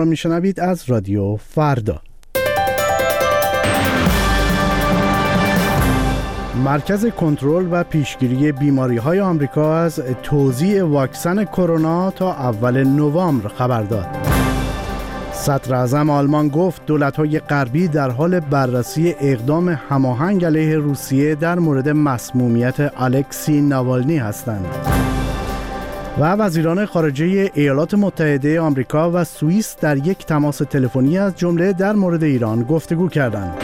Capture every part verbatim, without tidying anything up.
را میشنوید از رادیو فردا. مرکز کنترل و پیشگیری بیماری‌های آمریکا از توزیع واکسن کرونا تا اول نوامبر خبر داد. صدر اعظم آلمان گفت دولت‌های غربی در حال بررسی اقدام هماهنگ علیه روسیه در مورد مسمومیت الکسی ناوالنی هستند. و وزیران خارجه ایالات متحده آمریکا و سوئیس در یک تماس تلفنی از جمله در مورد ایران گفتگو کردند.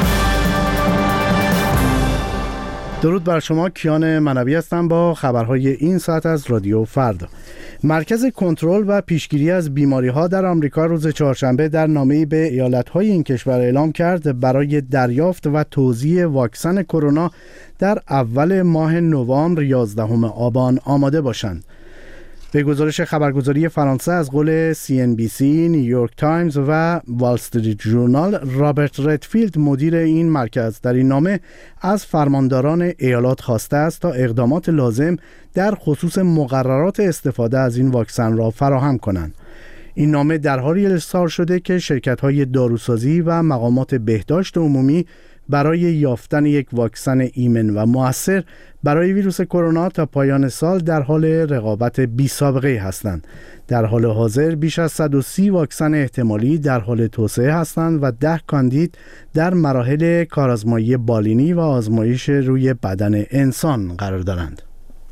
درود بر شما، کیان منوی هستم با خبرهای این ساعت از رادیو فردا. مرکز کنترل و پیشگیری از بیماری‌ها در آمریکا روز چهارشنبه در نامه‌ای به ایالت‌های این کشور اعلام کرد برای دریافت و توزیع واکسن کرونا در اول ماه نوامبر یازدهم آبان آماده باشند. به گزارش خبرگزاری فرانسه از قول سی ان بی سی، نیویورک تایمز و وال استریت ژورنال، رابرت ردفیلد مدیر این مرکز در این نامه از فرمانداران ایالات خواسته است تا اقدامات لازم در خصوص مقررات استفاده از این واکسن را فراهم کنند. این نامه در حالی ارسال شده که شرکت‌های داروسازی و مقامات بهداشت عمومی برای یافتن یک واکسن ایمن و مؤثر برای ویروس کرونا تا پایان سال در حال رقابت بی سابقه هستند. در حال حاضر بیش از صد و سی واکسن احتمالی در حال توسعه هستند و ده کاندید در مراحل کارآزمایی بالینی و آزمایش روی بدن انسان قرار دارند.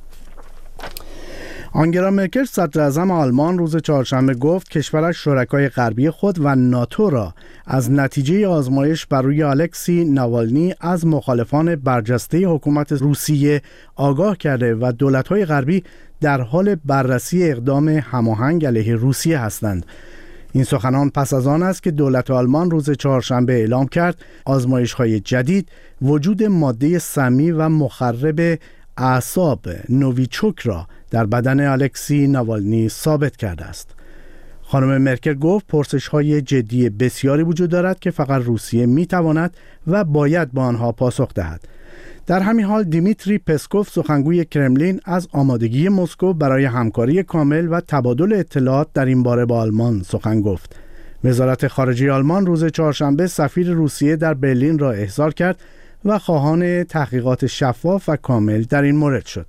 آنگلا مرکل صدر اعظم آلمان روز چهارشنبه گفت کشورش شرکای غربی خود و ناتو را از نتیجه آزمایش بر روی الکسی ناوالنی از مخالفان برجسته حکومت روسیه آگاه کرده و دولت‌های غربی در حال بررسی اقدام هماهنگ علیه روسیه هستند. این سخنان پس از آن است که دولت آلمان روز چهارشنبه اعلام کرد آزمایش‌های جدید وجود ماده سمی و مخرب اعصاب نوویچوک را در بدن الکسی ناوالنی ثابت کرده است. خانم مرکل گفت پرسش‌های جدی بسیاری وجود دارد که فقط روسیه می‌تواند و باید با آنها پاسخ دهد. در همین حال دیمیتری پسکوف سخنگوی کرملین از آمادگی مسکو برای همکاری کامل و تبادل اطلاعات در این باره با آلمان سخن گفت. وزارت خارجه آلمان روز چهارشنبه سفیر روسیه در برلین را احضار کرد و خواهان تحقیقات شفاف و کامل در این مورد شد.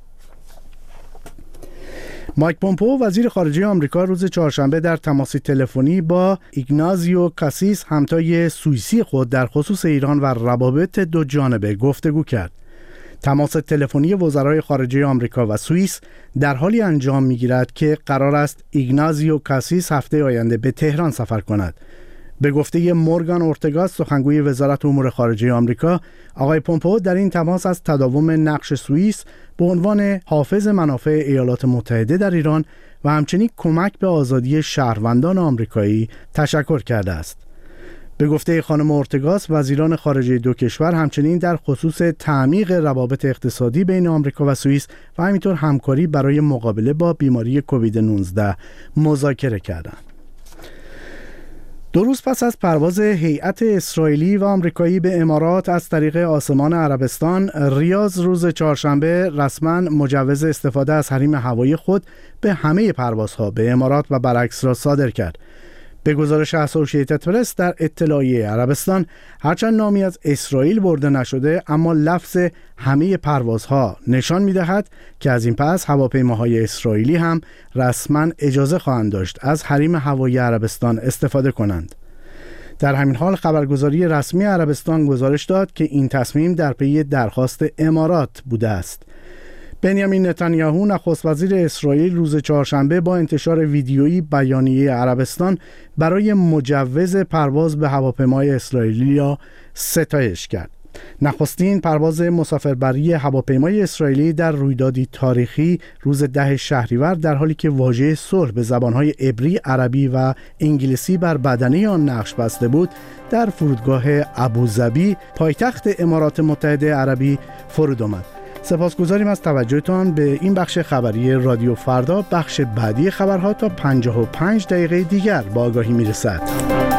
مایک پومپئو وزیر خارجه آمریکا روز چهارشنبه در تماسی تلفنی با ایگنازیو کاسیس همتای سوئیسی خود در خصوص ایران و روابط دو جانبه گفتگو کرد. تماس تلفنی وزرای خارجه آمریکا و سوئیس در حالی انجام می‌گیرد که قرار است ایگنازیو کاسیس هفته آینده به تهران سفر کند. به گفته مورگان اورتگاس سخنگوی وزارت امور خارجه آمریکا، آقای پومپئو در این تماس از تداوم نقش سوئیس به عنوان حافظ منافع ایالات متحده در ایران و همچنین کمک به آزادی شهروندان آمریکایی تشکر کرده است. به گفته خانم اورتگاس وزیران خارجه دو کشور همچنین در خصوص تعمیق روابط اقتصادی بین آمریکا و سوئیس و همینطور همکاری برای مقابله با بیماری کووید نوزده مذاکره کردند. دو روز پس از پرواز هیئت اسرائیلی و آمریکایی به امارات از طریق آسمان عربستان، ریاض روز چهارشنبه رسما مجوز استفاده از حریم هوایی خود به همه پروازها به امارات و برعکس را صادر کرد. به گزارش اسوسییتد پرس در اطلاعیه عربستان، هرچند نامی از اسرائیل برده نشده اما لفظ همه پروازها نشان می‌دهد که از این پس هواپیماهای اسرائیلی هم رسما اجازه خواهند داشت از حریم هوایی عربستان استفاده کنند. در همین حال خبرگزاری رسمی عربستان گزارش داد که این تصمیم در پی درخواست امارات بوده است. بنیامین نتانیاهو نخست وزیر اسرائیل روز چهارشنبه با انتشار ویدیویی بیانیه عربستان برای مجوز پرواز به هواپیمای اسرائیلی را ستایش کرد. نخستین پرواز مسافربری هواپیمای اسرائیلی در رویدادی تاریخی روز ده شهریور در حالی که واژه صلح به زبانهای عبری، عربی و انگلیسی بر بدنه آن نقش بسته بود، در فرودگاه ابوظبی پایتخت امارات متحده عربی فرود آمد. سپاسگزاریم از توجهتان به این بخش خبری رادیو فردا. بخش بعدی خبرها تا پنجاه و پنج دقیقه دیگر با آگاهی میرسد.